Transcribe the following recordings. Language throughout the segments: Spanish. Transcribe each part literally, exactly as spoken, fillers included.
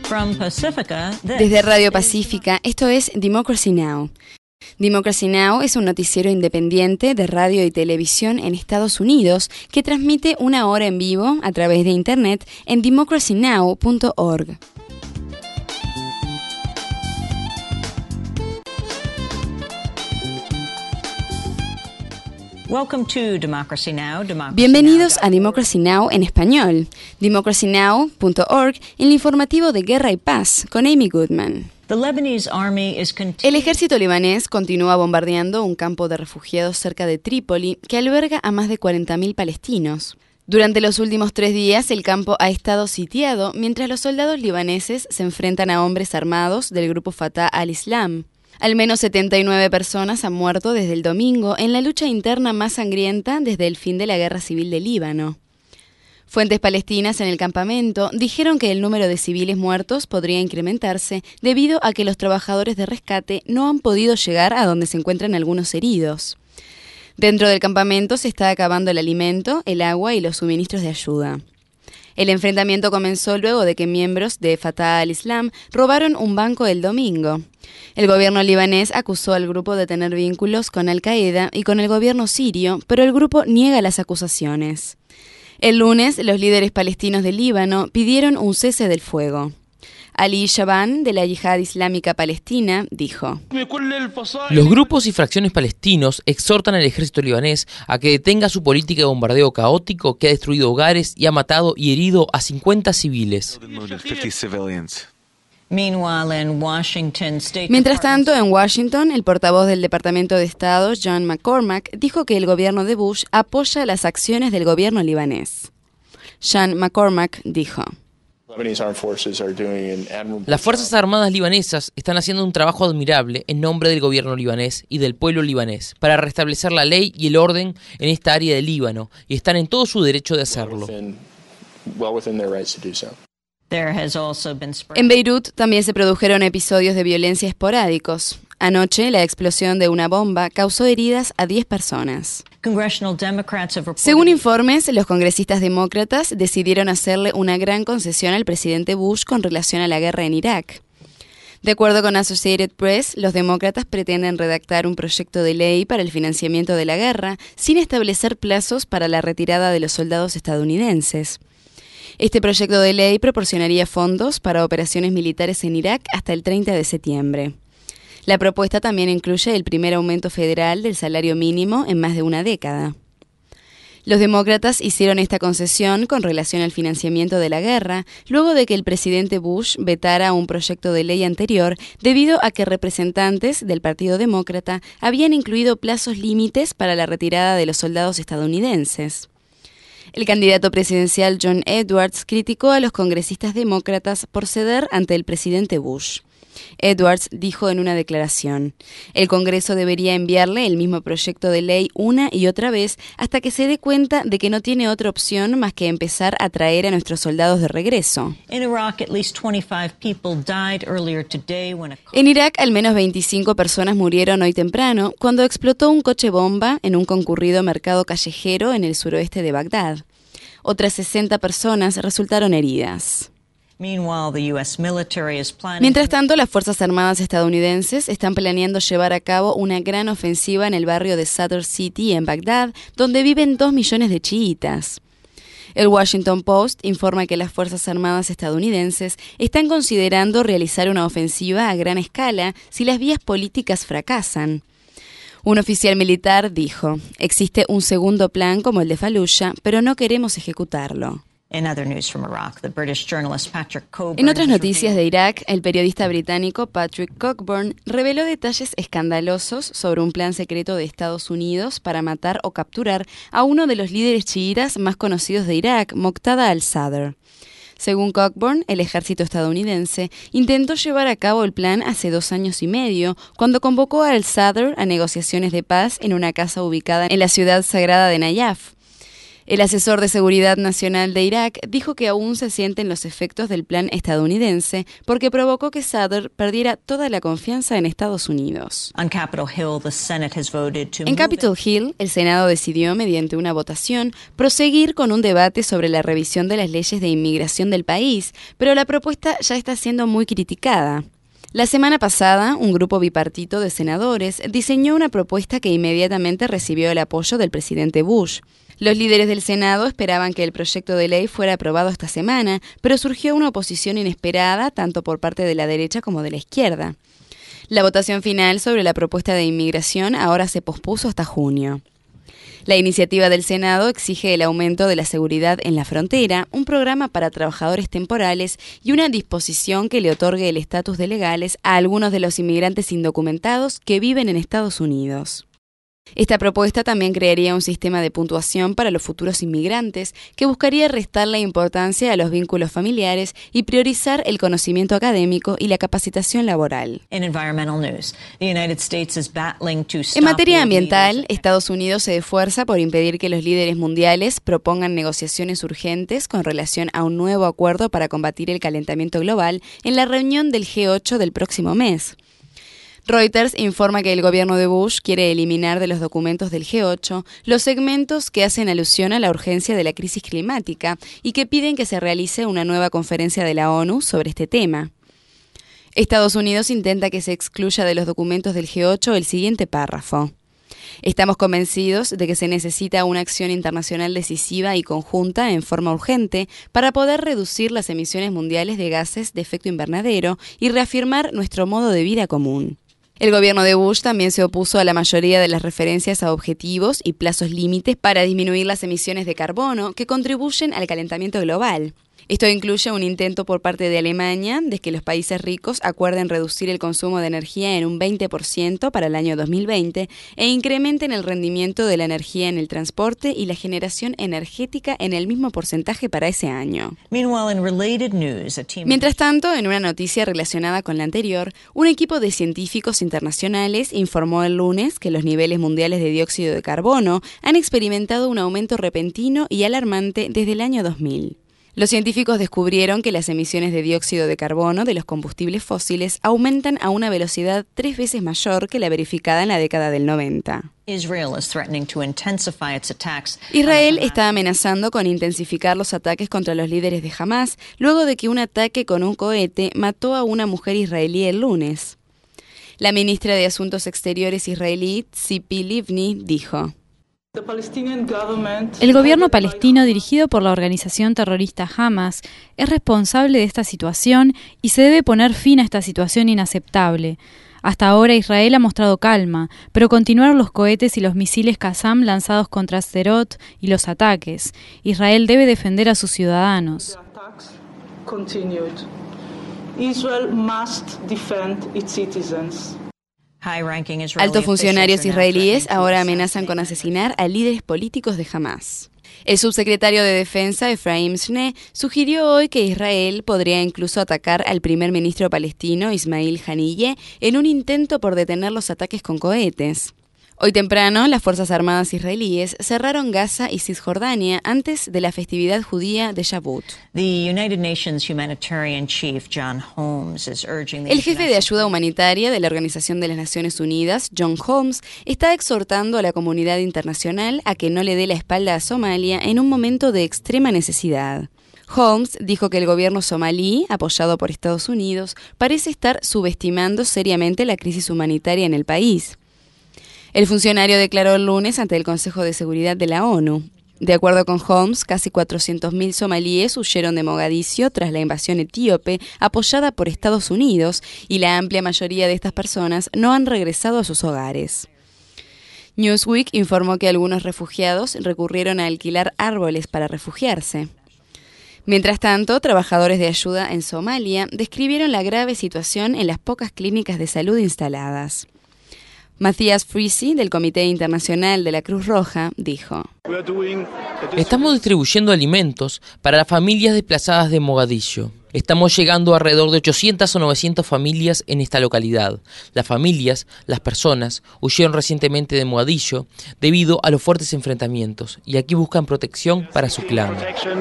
From Pacifica, this Desde Radio Pacífica, esto es Democracy Now! Democracy Now! Es un noticiero independiente de radio y televisión en Estados Unidos que transmite una hora en vivo a través de Internet en democracy now punto org. Welcome to Democracy Now! Democracy Bienvenidos Now. a Democracy Now! En español, democracy now punto org, en el informativo de Guerra y Paz con Amy Goodman. The Lebanese army is El continuing. ejército libanés continúa bombardeando un campo de refugiados cerca de Trípoli que alberga a más de cuarenta mil palestinos. Durante los últimos tres días, el campo ha estado sitiado mientras los soldados libaneses se enfrentan a hombres armados del grupo Fatah al-Islam. Al menos setenta y nueve personas han muerto desde el domingo en la lucha interna más sangrienta desde el fin de la guerra civil de Líbano. Fuentes palestinas en el campamento dijeron que el número de civiles muertos podría incrementarse debido a que los trabajadores de rescate no han podido llegar a donde se encuentran algunos heridos. Dentro del campamento se está acabando el alimento, el agua y los suministros de ayuda. El enfrentamiento comenzó luego de que miembros de Fatah al-Islam robaron un banco el domingo. El gobierno libanés acusó al grupo de tener vínculos con Al-Qaeda y con el gobierno sirio, pero el grupo niega las acusaciones. El lunes, los líderes palestinos del Líbano pidieron un cese del fuego. Ali Shaban, de la Yihad Islámica Palestina, dijo: Los grupos y fracciones palestinos exhortan al ejército libanés a que detenga su política de bombardeo caótico que ha destruido hogares y ha matado y herido a cincuenta civiles. Meanwhile, in Washington, State Mientras Department- tanto, en Washington, el portavoz del Departamento de Estado, John McCormack, dijo que el gobierno de Bush apoya las acciones del gobierno libanés. John McCormack dijo: Las Fuerzas Armadas libanesas están haciendo un trabajo admirable en nombre del gobierno libanés y del pueblo libanés para restablecer la ley y el orden en esta área del Líbano y están en todo su derecho de hacerlo. There has also been spread- En Beirut también se produjeron episodios de violencia esporádicos. Anoche, la explosión de una bomba causó heridas a diez personas. Congressional Democrats have reported Según informes, los congresistas demócratas decidieron hacerle una gran concesión al presidente Bush con relación a la guerra en Irak. De acuerdo con Associated Press, los demócratas pretenden redactar un proyecto de ley para el financiamiento de la guerra sin establecer plazos para la retirada de los soldados estadounidenses. Este proyecto de ley proporcionaría fondos para operaciones militares en Irak hasta el treinta de septiembre. La propuesta también incluye el primer aumento federal del salario mínimo en más de una década. Los demócratas hicieron esta concesión con relación al financiamiento de la guerra, luego de que el presidente Bush vetara un proyecto de ley anterior debido a que representantes del Partido Demócrata habían incluido plazos límites para la retirada de los soldados estadounidenses. El candidato presidencial John Edwards criticó a los congresistas demócratas por ceder ante el presidente Bush. Edwards dijo en una declaración: el Congreso debería enviarle el mismo proyecto de ley una y otra vez hasta que se dé cuenta de que no tiene otra opción más que empezar a traer a nuestros soldados de regreso. In Iraq, at least twenty-five people died earlier today when a En Irak, al menos veinticinco personas murieron hoy temprano cuando explotó un coche bomba en un concurrido mercado callejero en el suroeste de Bagdad. Otras sesenta personas resultaron heridas. Meanwhile, the U S military is planning Mientras tanto, las Fuerzas Armadas estadounidenses están planeando llevar a cabo una gran ofensiva en el barrio de Sadr City, en Bagdad, donde viven dos millones de chiitas. El Washington Post informa que las Fuerzas Armadas estadounidenses están considerando realizar una ofensiva a gran escala si las vías políticas fracasan. Un oficial militar dijo: existe un segundo plan como el de Fallujah, pero no queremos ejecutarlo. In other news from Iraq, the British journalist Patrick Coburn En otras has noticias de revealed- Irak, el periodista británico Patrick Cockburn reveló detalles escandalosos sobre un plan secreto de Estados Unidos para matar o capturar a uno de los líderes chiítas más conocidos de Irak, Moqtada al-Sadr. Según Cockburn, el ejército estadounidense intentó llevar a cabo el plan hace dos años y medio, cuando convocó a al-Sadr a negociaciones de paz en una casa ubicada en la ciudad sagrada de Nayaf. El asesor de Seguridad Nacional de Irak dijo que aún se sienten los efectos del plan estadounidense porque provocó que Sadr perdiera toda la confianza en Estados Unidos. On Capitol Hill, the Senate has voted to En Capitol Hill, el Senado decidió, mediante una votación, proseguir con un debate sobre la revisión de las leyes de inmigración del país, pero la propuesta ya está siendo muy criticada. La semana pasada, un grupo bipartito de senadores diseñó una propuesta que inmediatamente recibió el apoyo del presidente Bush. Los líderes del Senado esperaban que el proyecto de ley fuera aprobado esta semana, pero surgió una oposición inesperada tanto por parte de la derecha como de la izquierda. La votación final sobre la propuesta de inmigración ahora se pospuso hasta junio. La iniciativa del Senado exige el aumento de la seguridad en la frontera, un programa para trabajadores temporales y una disposición que le otorgue el estatus de legales a algunos de los inmigrantes indocumentados que viven en Estados Unidos. Esta propuesta también crearía un sistema de puntuación para los futuros inmigrantes que buscaría restar la importancia a los vínculos familiares y priorizar el conocimiento académico y la capacitación laboral. In environmental news, the United States is battling to stop En materia world ambiental, leaders- Estados Unidos se esfuerza por impedir que los líderes mundiales propongan negociaciones urgentes con relación a un nuevo acuerdo para combatir el calentamiento global en la reunión del G ocho del próximo mes. Reuters informa que el gobierno de Bush quiere eliminar de los documentos del G ocho los segmentos que hacen alusión a la urgencia de la crisis climática y que piden que se realice una nueva conferencia de la ONU sobre este tema. Estados Unidos intenta que se excluya de los documentos del G ocho el siguiente párrafo. Estamos convencidos de que se necesita una acción internacional decisiva y conjunta en forma urgente para poder reducir las emisiones mundiales de gases de efecto invernadero y reafirmar nuestro modo de vida común. El gobierno de Bush también se opuso a la mayoría de las referencias a objetivos y plazos límites para disminuir las emisiones de carbono que contribuyen al calentamiento global. Esto incluye un intento por parte de Alemania de que los países ricos acuerden reducir el consumo de energía en un veinte por ciento para el año dos mil veinte e incrementen el rendimiento de la energía en el transporte y la generación energética en el mismo porcentaje para ese año. Meanwhile, in related news, a team Mientras tanto, en una noticia relacionada con la anterior, un equipo de científicos internacionales informó el lunes que los niveles mundiales de dióxido de carbono han experimentado un aumento repentino y alarmante desde el año dos mil. Los científicos descubrieron que las emisiones de dióxido de carbono de los combustibles fósiles aumentan a una velocidad tres veces mayor que la verificada en la década del noventa. Israel is threatening to intensify its attacks. Israel está amenazando con intensificar los ataques contra los líderes de Hamás luego de que un ataque con un cohete mató a una mujer israelí el lunes. La ministra de Asuntos Exteriores israelí, Tzipi Livni, dijo: El gobierno palestino, dirigido por la organización terrorista Hamas, es responsable de esta situación y se debe poner fin a esta situación inaceptable. Hasta ahora Israel ha mostrado calma, pero continuaron los cohetes y los misiles Qassam lanzados contra Sderot y los ataques. Israel debe defender a sus ciudadanos. Israel must defend its citizens. High-ranking Israeli Altos funcionarios officials are now israelíes threatening to ahora amenazan con assassinate asesinar a líderes políticos de Hamás. El subsecretario de Defensa, Efraim Shne, sugirió hoy que Israel podría incluso atacar al primer ministro palestino, Ismail Haniyeh, en un intento por detener los ataques con cohetes. Hoy temprano, las Fuerzas Armadas israelíes cerraron Gaza y Cisjordania antes de la festividad judía de Shavuot. The United Nations Humanitarian Chief John Holmes is urging the El jefe de international- ayuda humanitaria de la Organización de las Naciones Unidas, John Holmes, está exhortando a la comunidad internacional a que no le dé la espalda a Somalia en un momento de extrema necesidad. Holmes dijo que el gobierno somalí, apoyado por Estados Unidos, parece estar subestimando seriamente la crisis humanitaria en el país. El funcionario declaró el lunes ante el Consejo de Seguridad de la ONU. De acuerdo con Holmes, casi cuatrocientos mil somalíes huyeron de Mogadiscio tras la invasión etíope apoyada por Estados Unidos y la amplia mayoría de estas personas no han regresado a sus hogares. Newsweek informó que algunos refugiados recurrieron a alquilar árboles para refugiarse. Mientras tanto, trabajadores de ayuda en Somalia describieron la grave situación en las pocas clínicas de salud instaladas. Matthias Friesi, del Comité Internacional de la Cruz Roja, dijo: Estamos distribuyendo alimentos para las familias desplazadas de Mogadiscio. Estamos llegando a alrededor de ochocientas o novecientas familias en esta localidad. Las familias, las personas, huyeron recientemente de Mogadiscio debido a los fuertes enfrentamientos y aquí buscan protección para su clan.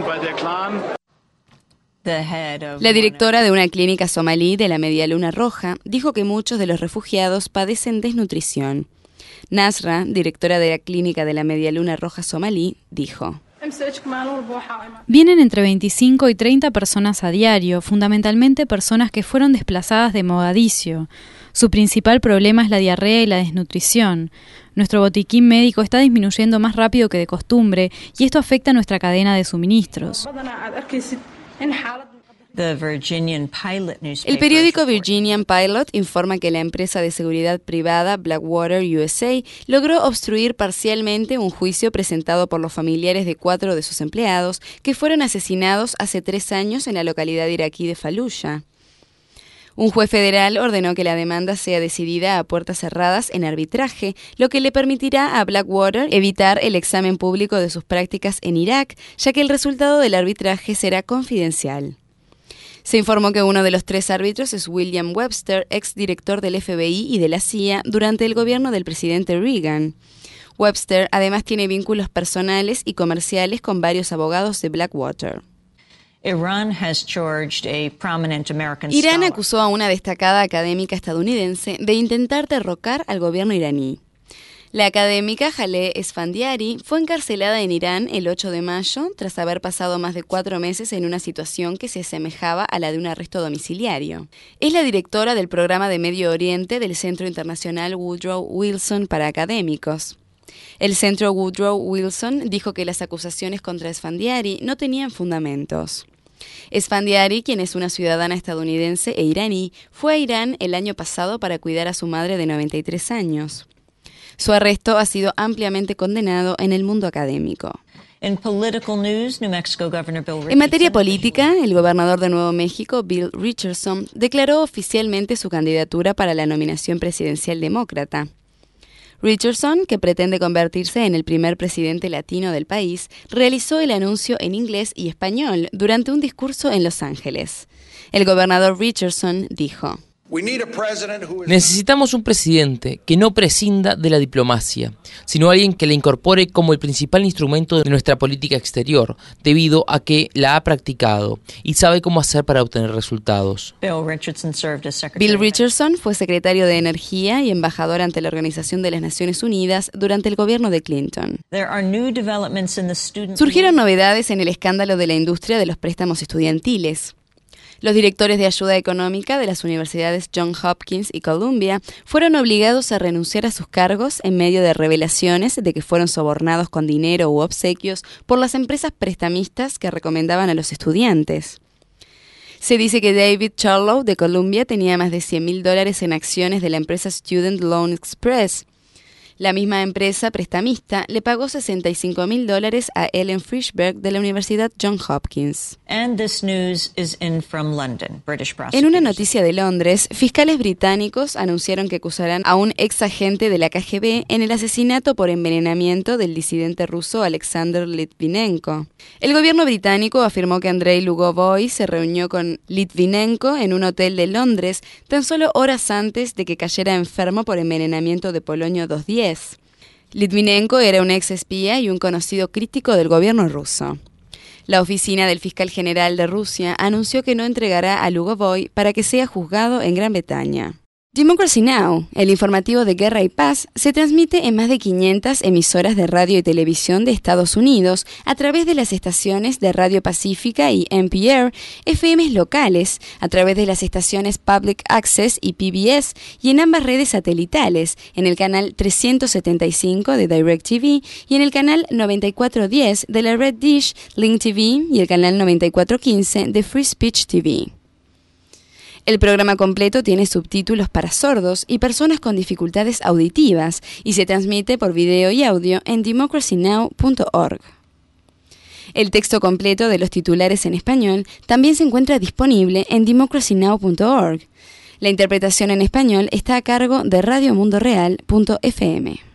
La directora de una clínica somalí de la Media Luna Roja dijo que muchos de los refugiados padecen desnutrición. Nasra, directora de la clínica de la Media Luna Roja somalí, dijo: Vienen entre veinticinco y treinta personas a diario, fundamentalmente personas que fueron desplazadas de Mogadiscio. Su principal problema es la diarrea y la desnutrición. Nuestro botiquín médico está disminuyendo más rápido que de costumbre y esto afecta a nuestra cadena de suministros. El periódico Virginian Pilot informa que la empresa de seguridad privada Blackwater U S A logró obstruir parcialmente un juicio presentado por los familiares de cuatro de sus empleados que fueron asesinados hace tres años en la localidad iraquí de Fallujah. Un juez federal ordenó que la demanda sea decidida a puertas cerradas en arbitraje, lo que le permitirá a Blackwater evitar el examen público de sus prácticas en Irak, ya que el resultado del arbitraje será confidencial. Se informó que uno de los tres árbitros es William Webster, exdirector del F B I y de la C I A durante el gobierno del presidente Reagan. Webster además tiene vínculos personales y comerciales con varios abogados de Blackwater. Irán acusó a una destacada académica estadounidense de intentar derrocar al gobierno iraní. La académica Jaleh Esfandiari fue encarcelada en Irán el ocho de mayo tras haber pasado más de cuatro meses en una situación que se asemejaba a la de un arresto domiciliario. Es la directora del programa de Medio Oriente del Centro Internacional Woodrow Wilson para Académicos. El Centro Woodrow Wilson dijo que las acusaciones contra Esfandiari no tenían fundamentos. Esfandiari, quien es una ciudadana estadounidense e iraní, fue a Irán el año pasado para cuidar a su madre de noventa y tres años. Su arresto ha sido ampliamente condenado en el mundo académico. En materia política, el gobernador de Nuevo México, Bill Richardson, declaró oficialmente su candidatura para la nominación presidencial demócrata. Richardson, que pretende convertirse en el primer presidente latino del país, realizó el anuncio en inglés y español durante un discurso en Los Ángeles. El gobernador Richardson dijo: Necesitamos un presidente que no prescinda de la diplomacia, sino alguien que la incorpore como el principal instrumento de nuestra política exterior, debido a que la ha practicado y sabe cómo hacer para obtener resultados. Bill Richardson fue secretario de Energía y embajador ante la Organización de las Naciones Unidas durante el gobierno de Clinton. Surgieron novedades en el escándalo de la industria de los préstamos estudiantiles. Los directores de ayuda económica de las universidades Johns Hopkins y Columbia fueron obligados a renunciar a sus cargos en medio de revelaciones de que fueron sobornados con dinero u obsequios por las empresas prestamistas que recomendaban a los estudiantes. Se dice que David Charlow de Columbia tenía más de cien mil dólares en acciones de la empresa Student Loan Express. La misma empresa prestamista le pagó sesenta y cinco mil dólares a Ellen Frishberg de la Universidad Johns Hopkins. En una noticia de Londres, fiscales británicos anunciaron que acusarán a un ex agente de la K G B en el asesinato por envenenamiento del disidente ruso Alexander Litvinenko. El gobierno británico afirmó que Andrei Lugovoy se reunió con Litvinenko en un hotel de Londres tan solo horas antes de que cayera enfermo por envenenamiento de polonio doscientos diez. Litvinenko era un ex espía y un conocido crítico del gobierno ruso. La oficina del fiscal general de Rusia anunció que no entregará a Lugovoy para que sea juzgado en Gran Bretaña. Democracy Now!, el informativo de Guerra y Paz, se transmite en más de quinientas emisoras de radio y televisión de Estados Unidos a través de las estaciones de Radio Pacífica y N P R, F Ms locales, a través de las estaciones Public Access y P B S y en ambas redes satelitales, en el canal trescientos setenta y cinco de DirecTV y en el canal noventa y cuatro diez de la red Dish, Link T V y el canal noventa y cuatro quince de Free Speech T V. El programa completo tiene subtítulos para sordos y personas con dificultades auditivas y se transmite por video y audio en democracy now punto org. El texto completo de los titulares en español también se encuentra disponible en democracy now punto org. La interpretación en español está a cargo de radio mundo real punto f m.